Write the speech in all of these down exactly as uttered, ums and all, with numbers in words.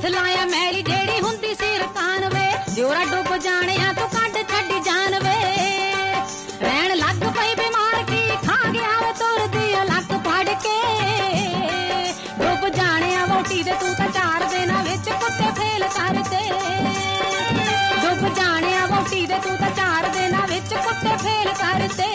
ਲਾਇਆ ਮੈਲੀ ਜਿਹੜੀ ਹੁੰਦੀ ਸੀ ਰਕਾਨ ਵੇ ਦਿਉਰਾ ਡੁੱਬ ਜਾਣਿਆ ਤੂੰ ਕੱਢ ਛੱਡੀ ਜਾਨ ਵੇ ਰਹਿਣ ਲੱਗ ਪਈ ਬਿਮਾਰ ਕੀ ਖਾ ਗਿਆ ਵੇ ਤੁਰਦੀ ਲੱਕ ਫੜ ਕੇ ਡੁੱਬ ਜਾਣਿਆ ਵੋਟੀ ਦੇ ਤੂੰ ਤਾਂ ਚਾਰ ਦਿਨਾਂ ਵਿੱਚ ਕੁੱਤੇ ਫੇਲ ਕਰਤੇ ਡੁੱਬ ਜਾਣਿਆ ਵੋਟੀ ਦੇ ਤੂੰ ਤਾਂ ਚਾਰ ਦਿਨਾਂ ਵਿੱਚ ਕੁੱਤੇ ਫੇਲ ਕਰਤੇ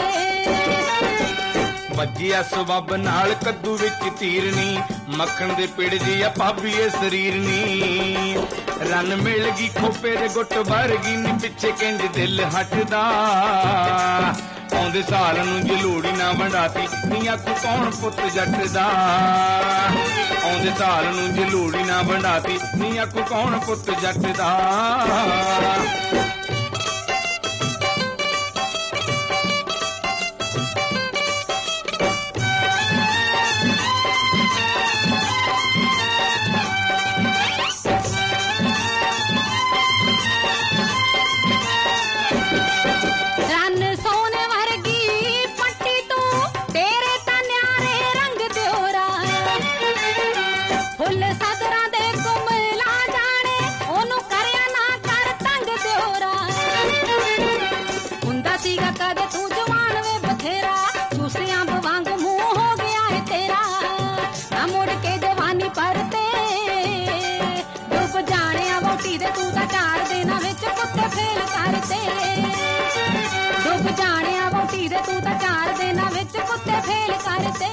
ਵੱਜਿਆ ਸਬੱਬ ਨਾਲ ਕੱਦੂ ਵਿੱਚ ਤੀਰਨੀ ਮੱਖਣ ਦੇ ਪਿੜ ਜੀ ਆ ਭਾਬੀਏ ਸਰੀਰ ਨੀ ਰੰਨ ਮਿਲ ਗਈ ਖੋਪੇ ਦੇ ਗੁੱਟ ਭਰ ਗਈ ਨੀ ਪਿੱਛੇ ਕਿੰਜ ਦਿਲ ਹਟਦਾ ਆਉਂਦੇ ਸਾਲ ਨੂੰ ਜਲੂੜੀ ਨਾ ਵੰਡਾਤੀ ਨੀ ਆਖੂ ਕੌਣ ਪੁੱਤ ਜੱਟ ਦਾ ਆਉਂਦੇ ਸਾਲ ਨੂੰ ਜਲੂੜੀ ਨਾ ਵੰਡਾਤੀ ਨੀ ਆਖੂ ਕੌਣ ਪੁੱਤ ਜੱਟ ਦਾ ਡੁੱਬ ਜਾਣਿਆ ਵੋਟੀ ਦੇ ਤੂੰ ਤਾਂ ਚਾਰ ਦਿਨਾਂ ਵਿੱਚ ਕੁੱਤੇ ਫੇਲ ਕਰਤੇ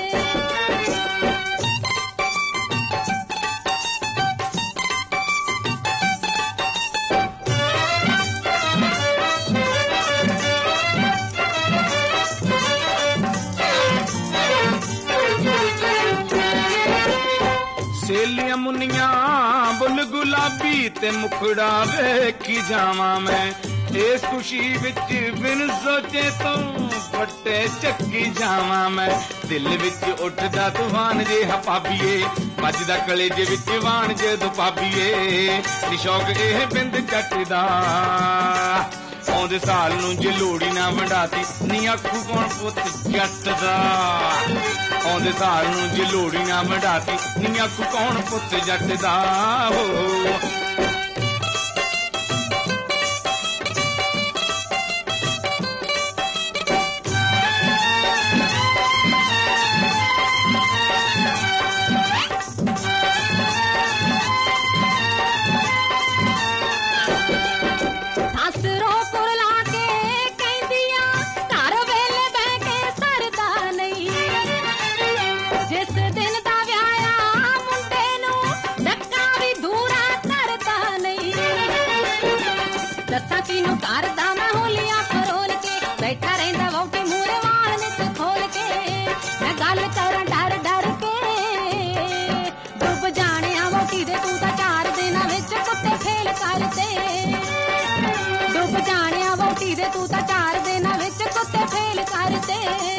ਸੇਲੀਆਂ ਮੁੰਨੀਆਂ ਬੁੱਲ ਗੁਲਾਬੀ ਤੇ ਮੁਖੜਾ ਵੇਖੀ ਜਾਵਾਂ ਮੈਂ ਇਸ ਖੁਸ਼ੀ ਵਿੱਚ ਬਿਨ ਸੋਚੇ ਤੋਂ ਫੱਟੇ ਚੱਕੀ ਜਾਵਾਂ ਮੈਂ ਦਿਲ ਵਿੱਚ ਉੱਠਦਾ ਤੂਫਾਨ ਜੇ ਭਾਬੀਏ ਵੱਜਦਾ ਕਲੇਜੇ ਵਿੱਚ ਵਾਣ ਜਦੋਂ ਭਾਬੀਏ ਨੀ ਸ਼ੌਕ ਇਹ ਬਿੰਦ ਚੱਟਦਾ ਆਉਂਦੇ ਸਾਲ ਨੂੰ ਜਲੂੜੀ ਨਾ ਵੰਡਾਤੀ ਨੀ ਆਖੂ ਕੌਣ ਪੁੱਤ ਜੱਟ ਦਾ ਆਉਂਦੇ ਸਾਲ ਨੂੰ ਜਲੂੜੀ ਨਾ ਵੰਡਾਤੀ ਨੀ ਆਖੂ ਕੌਣ ਪੁੱਤ ਜੱਟ ਦਾ ਹੋ ਦੱਸਾਂ ਕਿਨੂੰ ਕਰਦਾ ਮੈਂ ਹੋਲੀਆਂ ਫਰੋਲ ਕੇ ਬੈਠਾ ਰਹਿੰਦਾ ਵੋਟੀ ਮੂਰੇ ਵਾਲ ਨਿੱਤ ਖੋਲ ਕੇ ਮੈਂ ਗੱਲ ਕਰਾਂ ਡਰ ਡਰ ਕੇ ਡੁੱਬ ਜਾਣਿਆ ਵੋਟੀ ਦੇ ਤੂੰ ਤਾਂ ਚਾਰ ਦਿਨਾਂ ਵਿੱਚ ਕੁੱਤੇ ਫੇਲ ਕਰਤੇ ਡੁੱਬ ਜਾਣਿਆ ਵੋਟੀ ਦੇ ਤੂੰ ਤਾਂ ਚਾਰ ਦਿਨਾਂ ਵਿੱਚ ਕੁੱਤੇ ਫੇਲ ਕਰਤੇ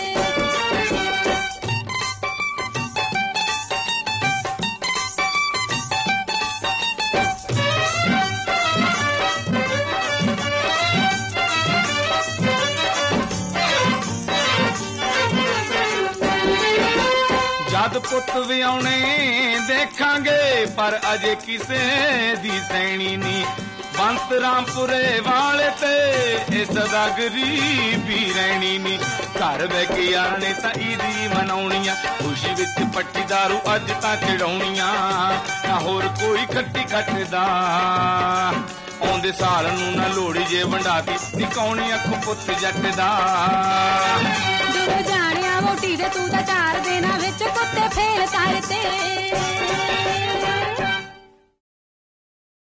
ਜਦ ਪੁੱਤ ਵਿਆਉਣੇ ਦੇਖਾਂਗੇ ਪਰ ਅਜੇ ਕਿਸੇ ਦੀ ਸੈਣੀ ਨੀ ਬੰਤ ਰਾਮਪੁਰੇ ਵਾਲੇ ਤੇ ਇਹ ਸਦਾ ਗਰੀਬੀ ਰਹਿਣੀ ਨੀ ਘਰ ਬਹਿ ਕੇ ਯਾਰਾਂ ਨੇ ਤਾਂ ਈਦੀ ਮਨਾਉਣੀਆਂ ਖੁਸ਼ੀ ਵਿੱਚ ਪੱਟੀ ਦਾਰੂ ਅੱਜ ਤਾਂ ਚੜਾਉਣੀਆਂ ਨਾ ਹੋਰ ਕੋਈ ਖੱਟੀ ਖੱਟਦਾ ਆਉਂਦੇ ਸਾਲ ਨੂੰ ਨਾ ਲੋੜੀ ਜੇ ਵੰਡਾਤੀ ਨੀ ਕੌਣੀ ਅੱਖ ਪੁੱਤ ਜੱਟ ਦਾ